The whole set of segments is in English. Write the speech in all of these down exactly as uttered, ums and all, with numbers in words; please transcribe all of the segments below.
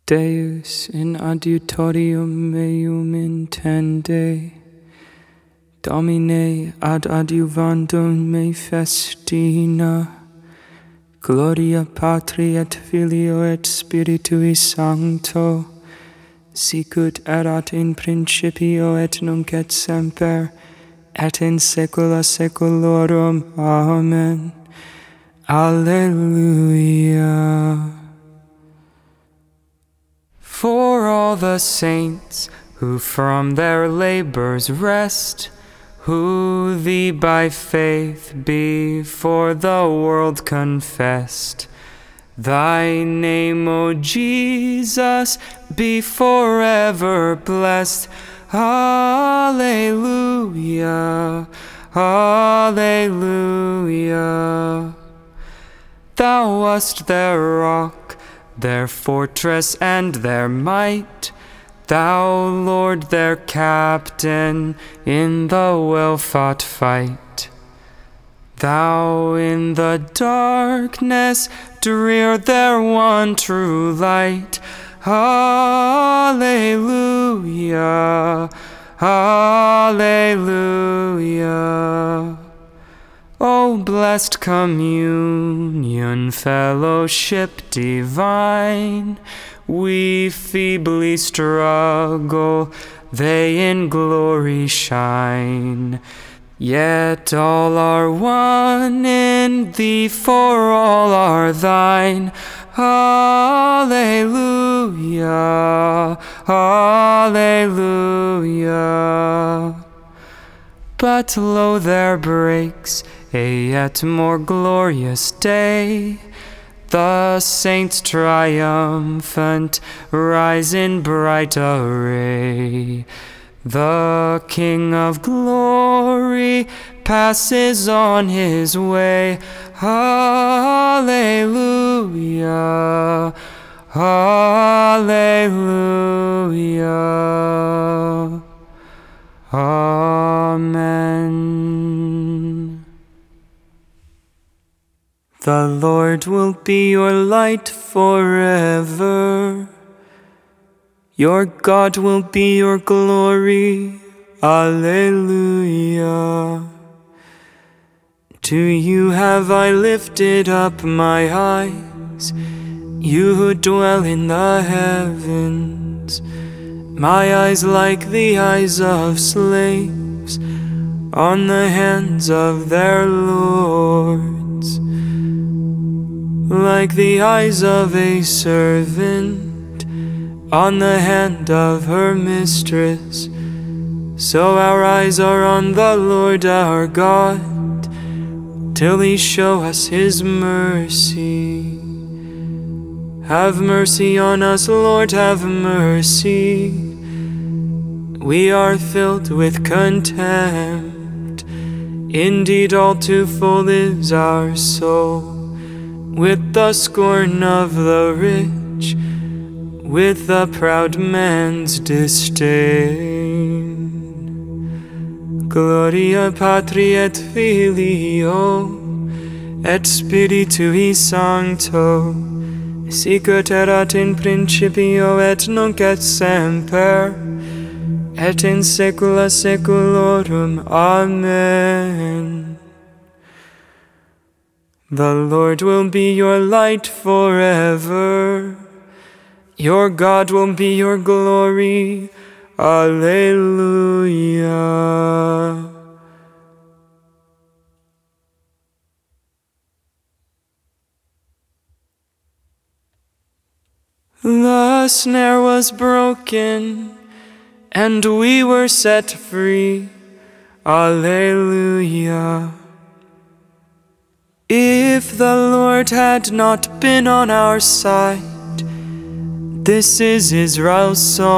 Deus in adiutorium meum intende, Domine ad adiuvandum me festina, Gloria Patri et Filio et Spiritui Sancto, sicut erat in principio et nunc et semper, et in saecula saeculorum. Amen. Alleluia. For all the saints who from their labors rest, who thee by faith before the world confessed, thy name, O Jesus, be forever blessed. Alleluia, alleluia. Thou wast their rock, their fortress and their might, Thou, Lord, their captain in the well-fought fight. Thou in the darkness drear their one true light. Alleluia, alleluia. O blessed communion, fellowship divine, we feebly struggle, they in glory shine. Yet all are one in thee, for all are thine. Alleluia, alleluia. But lo, there breaks a yet more glorious day. The saints triumphant rise in bright array. The King of glory passes on his way. Alleluia, alleluia. Amen. The Lord will be your light forever. Your God will be your glory. Alleluia. To you have I lifted up my eyes, you who dwell in the heavens. My eyes like the eyes of slaves on the hands of their lords, like the eyes of a servant on the hand of her mistress. So our eyes are on the Lord our God, till he show us his mercy. Have mercy on us, Lord, have mercy. We are filled with contempt. Indeed, all too full is our soul with the scorn of the rich, with the proud man's disdain. Gloria Patri et Filio et Spiritui Sancto, sicut erat in principio et nunc et semper, et in saecula saeculorum. Amen. The Lord will be your light forever. Your God will be your glory. Alleluia. The snare was broken, and we were set free. Alleluia. If the Lord had not been on our side, this is Israel's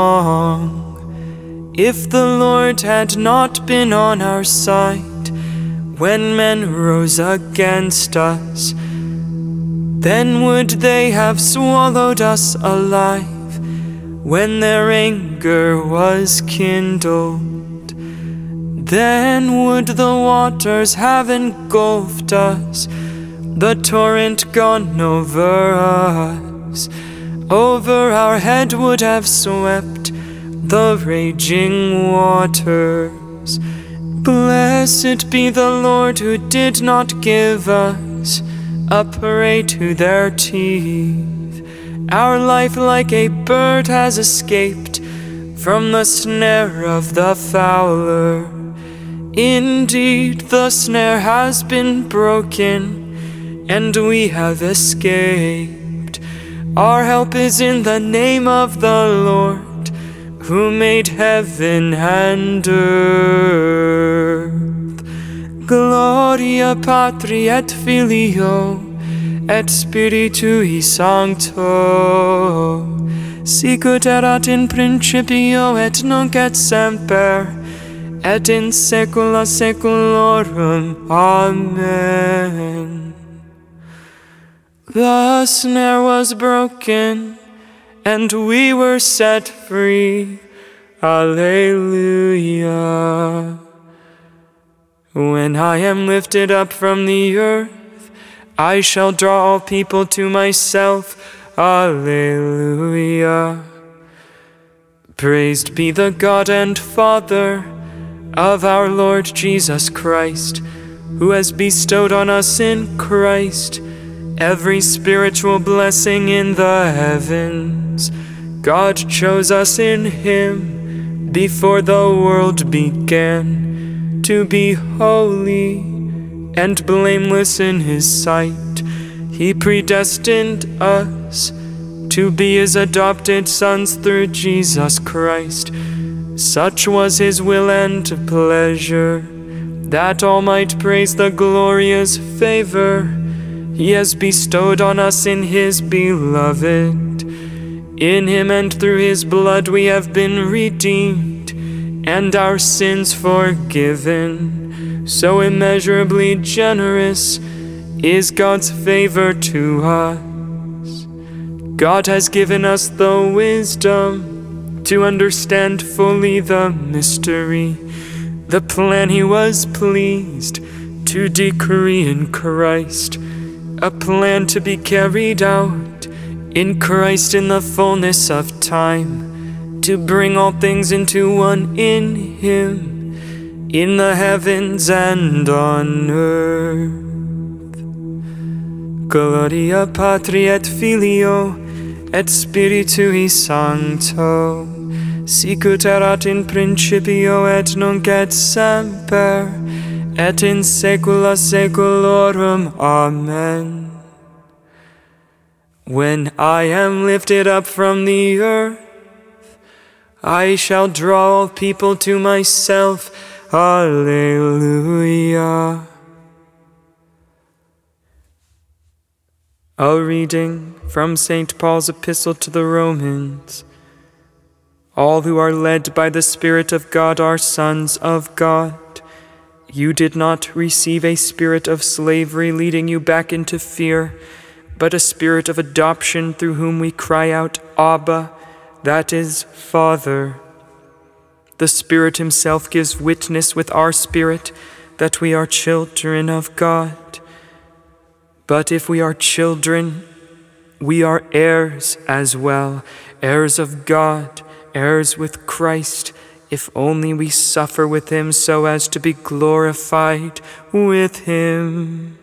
song. If the Lord had not been on our side, when men rose against us, then would they have swallowed us alive, when their anger was kindled. Then would the waters have engulfed us, the torrent gone over us. over our head would have swept the raging waters. Blessed be the Lord who did not give us a prey to their teeth. Our life like a bird has escaped from the snare of the fowler. Indeed, the snare has been broken, and we have escaped. Our help is in the name of the Lord, who made heaven and earth. Gloria Patri et Filio et Spiritui Sancto, sicut erat in principio et nunc et semper, et in saecula saeculorum. Amen. The snare was broken, and we were set free. Alleluia. When I am lifted up from the earth, I shall draw all people to myself. Alleluia. Praised be the God and Father of our Lord Jesus Christ, who has bestowed on us in Christ every spiritual blessing in the heavens. God chose us in Him before the world began, to be holy and blameless in His sight. He predestined us to be His adopted sons through Jesus Christ. Such was His will and pleasure, that all might praise the glorious favor He has bestowed on us in His Beloved. In Him and through His blood we have been redeemed, and our sins forgiven. So immeasurably generous is God's favor to us. God has given us the wisdom to understand fully the mystery, the plan He was pleased to decree in Christ, a plan to be carried out in Christ in the fullness of time, to bring all things into one in Him, in the heavens and on earth. Gloria Patri et Filio et Spiritui Sancto, sicut erat in principio et nunc et semper, et in saecula saeculorum. Amen. When I am lifted up from the earth, I shall draw all people to myself. Alleluia. A reading from Saint Paul's Epistle to the Romans. All who are led by the Spirit of God are sons of God. You did not receive a spirit of slavery leading you back into fear, but a spirit of adoption through whom we cry out, Abba, that is, Father. The Spirit Himself gives witness with our spirit that we are children of God. But if we are children, we are heirs as well, heirs of God, heirs with Christ, if only we suffer with Him so as to be glorified with Him.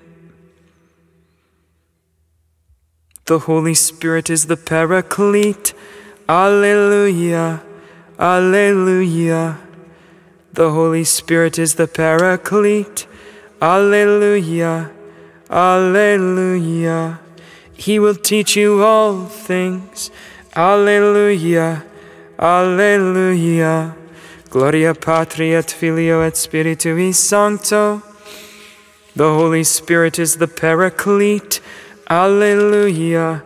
The Holy Spirit is the Paraclete. Alleluia, alleluia. The Holy Spirit is the Paraclete. Alleluia, alleluia. He will teach you all things. Alleluia, alleluia. Gloria Patri et Filio et Spiritui Sancto. The Holy Spirit is the Paraclete. Alleluia,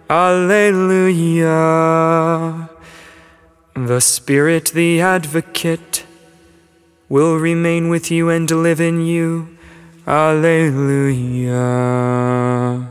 alleluia. The Spirit, the Advocate, will remain with you and live in you. Alleluia.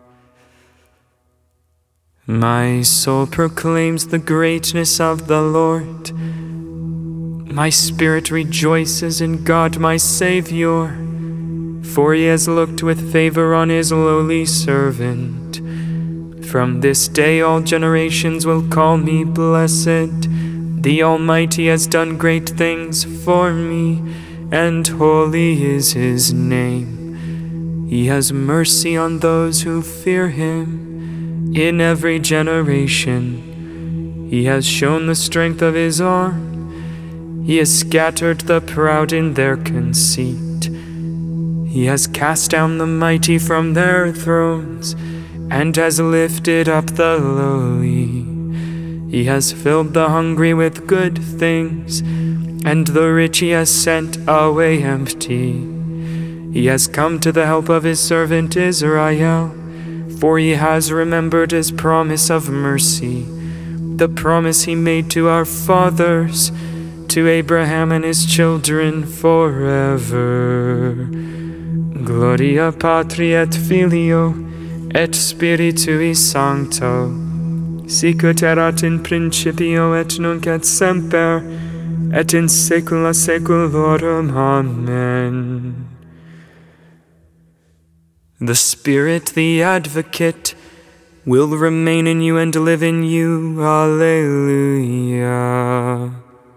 My soul proclaims the greatness of the Lord. My spirit rejoices in God my Savior, for He has looked with favor on His lowly servant. From this day all generations will call me blessed. The Almighty has done great things for me, and holy is his name. He has mercy on those who fear him in every generation. He has shown the strength of his arm. He has scattered the proud in their conceit. He has cast down the mighty from their thrones, and has lifted up the lowly. He has filled the hungry with good things, and the rich he has sent away empty. He has come to the help of his servant Israel, for he has remembered his promise of mercy, the promise he made to our fathers, to Abraham and his children forever. Gloria Patri et Filio et Spiritui Sancto, sicut erat in principio et nunc et semper, et in saecula saeculorum. Amen. The Spirit, the Advocate, will remain in you and live in you. Alleluia.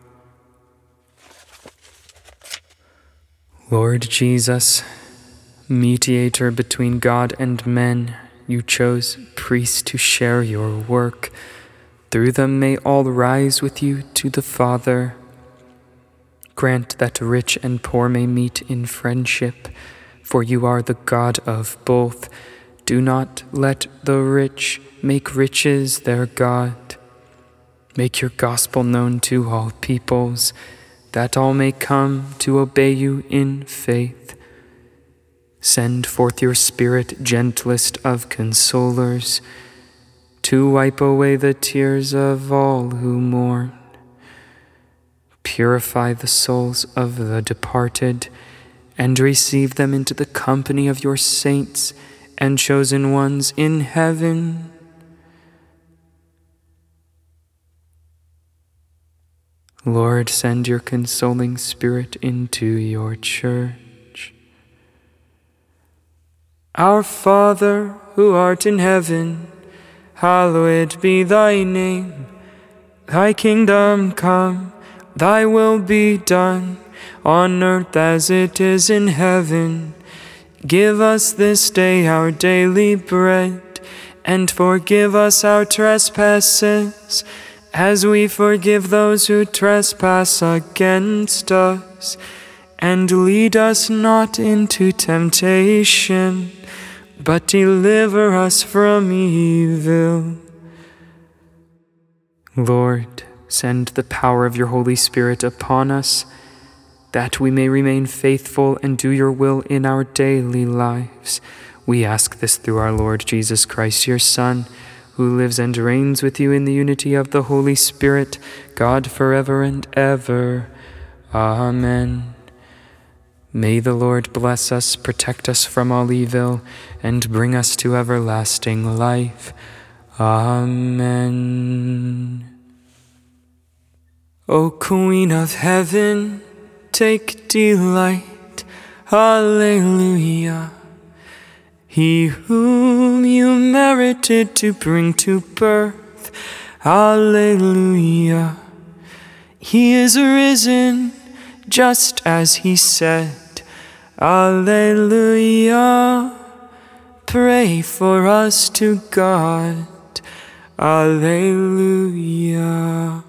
Lord Jesus, mediator between God and men, you chose priests to share your work. Through them may all rise with you to the Father. Grant that rich and poor may meet in friendship, for you are the God of both. Do not let the rich make riches their God. Make your gospel known to all peoples, that all may come to obey you in faith. Send forth your Spirit, gentlest of consolers, to wipe away the tears of all who mourn. Purify the souls of the departed, and receive them into the company of your saints and chosen ones in heaven. Lord, send your consoling Spirit into your church. Our Father, who art in heaven, hallowed be thy name. Thy kingdom come, thy will be done, on earth as it is in heaven. Give us this day our daily bread, and forgive us our trespasses, as we forgive those who trespass against us. And lead us not into temptation, but deliver us from evil. Lord, send the power of your Holy Spirit upon us, that we may remain faithful and do your will in our daily lives. We ask this through our Lord Jesus Christ, your Son, who lives and reigns with you in the unity of the Holy Spirit, God forever and ever. Amen. May the Lord bless us, protect us from all evil, and bring us to everlasting life. Amen. O Queen of Heaven, take delight. Alleluia. He whom you merited to bring to birth. Alleluia. He is risen, just as he said. Alleluia. Pray for us to God. Alleluia.